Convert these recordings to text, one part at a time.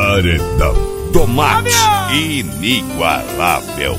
Paredão Tomate inigualável.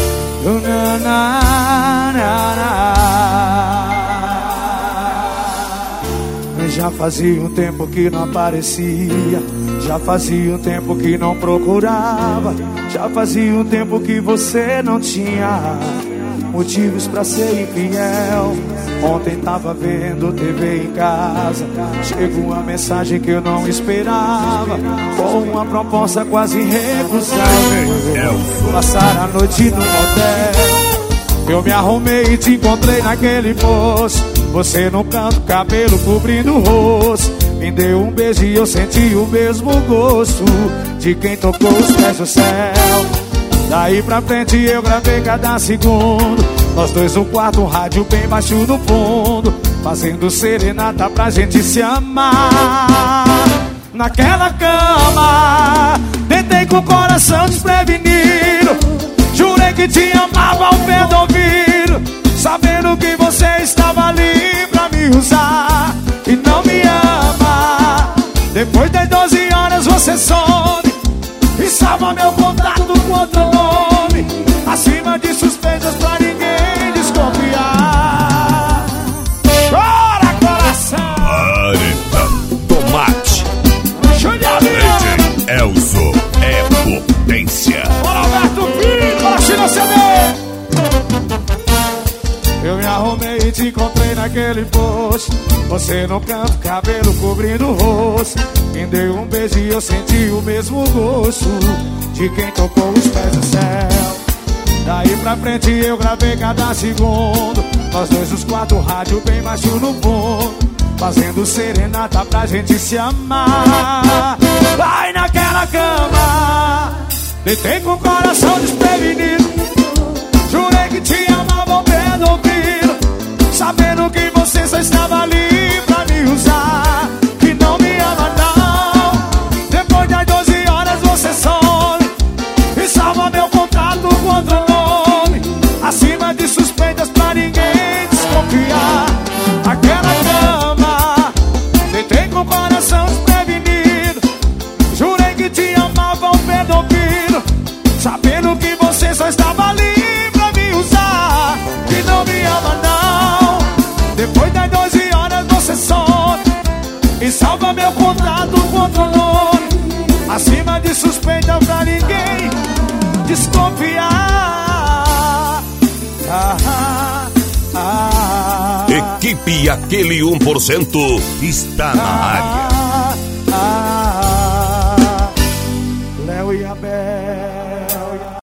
Já fazia um tempo que não aparecia, já fazia um tempo que não procurava, já fazia um tempo que você não tinha motivos pra ser infiel. Ontem tava vendo TV em casa, chegou uma mensagem que eu não esperava, com uma proposta quase irrecusável. Passar a noite no motel, eu me arrumei e te encontrei naquele poço, você no canto, cabelo cobrindo o rosto. Me deu um beijo e eu senti o mesmo gosto de quem tocou os pés no céu. Daí pra frente eu gravei cada segundo, nós dois no quarto, um rádio bem baixo no fundo, fazendo serenata pra gente se amar. Naquela cama, deitei com o coração desprevenido, jurei que te amava ao pé do ouvido, sabendo que você estava ali pra me usar e não me ama. Depois das 12 horas você some e salva meu contato com outro nome, acima de suspeitas pra ninguém desconfiar. Chora, coração! Paredão Tomate. DJ Elzo é potência. Bora, Alberto Filho, bora, China CD! Eu me arrumei e te encontrei naquele posto, você no canto, cabelo cobrindo o rosto. Me deu um beijo e eu senti o mesmo gosto de quem tocou os pés no céu. Daí pra frente eu gravei cada segundo, nós dois nos quatro, rádio bem baixo no fundo, fazendo serenata pra gente se amar. Vai naquela cama, deitei com o coração desprevenido, jurei que te amava ao pé do ouvido, sabendo que você só estava ali pra me usar e não me ama não. Depois das 12 horas você some e salva meu contato com outro nome, acima de suspeitas pra ninguém desconfiar. Aquela cama, deitei com o coração desprevenido, jurei que te amava ao pé do ouvido, sabendo que você só estava ali pra me usar e não me ama não. Depois das 12 horas você some e salva meu contato com outro nome, acima de suspeita pra ninguém desconfiar. Equipe Aquele 1% está na área. Léo e Abel.